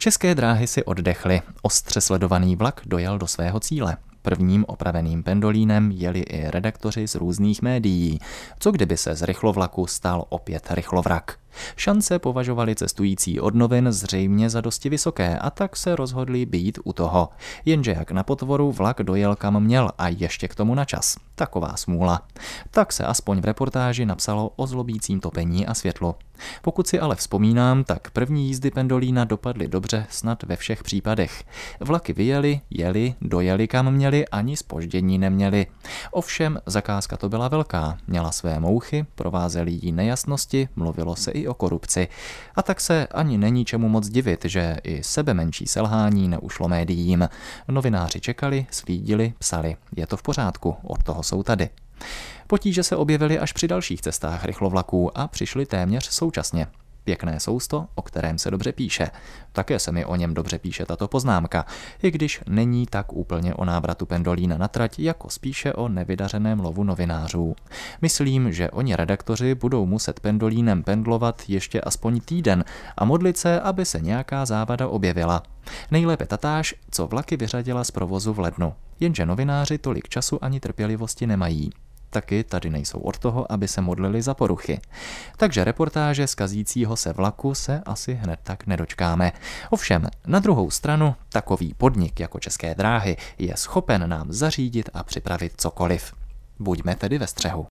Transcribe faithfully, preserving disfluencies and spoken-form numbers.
České dráhy si oddechly, ostře sledovaný vlak dojel do svého cíle. Prvním opraveným pendolínem jeli i redaktoři z různých médií. Co kdyby se z rychlovlaku stal opět rychlovrak? Šance považovali cestující od novin zřejmě za dosti vysoké a tak se rozhodli být u toho. Jenže jak na potvoru vlak dojel kam měl a ještě k tomu na čas. Taková smůla. Tak se aspoň v reportáži napsalo o zlobícím topení a světlu. Pokud si ale vzpomínám, tak první jízdy pendolína dopadly dobře snad ve všech případech. Vlaky vyjeli, jeli, dojeli kam měli, ani zpoždění neměli. Ovšem zakázka to byla velká, měla své mouchy, provázely jí nejasnosti, mluvilo se i o korupci. A tak se ani není čemu moc divit, že i sebemenší selhání neušlo médiím. Novináři čekali, slídili, psali. Je to v pořádku, od toho jsou tady. Potíže se objevily až při dalších cestách rychlovlaků a přišly téměř současně. Pěkné sousto, o kterém se dobře píše. Také se mi o něm dobře píše tato poznámka, i když není tak úplně o návratu pendolína na trať, jako spíše o nevydařeném lovu novinářů. Myslím, že oni redaktoři budou muset pendolínem pendlovat ještě aspoň týden a modlit se, aby se nějaká závada objevila. Nejlépe tatáž, co vlaky vyřadila z provozu v lednu. Jenže novináři tolik času ani trpělivosti nemají. Taky tady nejsou od toho, aby se modlili za poruchy. Takže reportáže z kazícího se vlaku se asi hned tak nedočkáme. Ovšem, na druhou stranu, takový podnik jako České dráhy je schopen nám zařídit a připravit cokoliv. Buďme tedy ve střehu.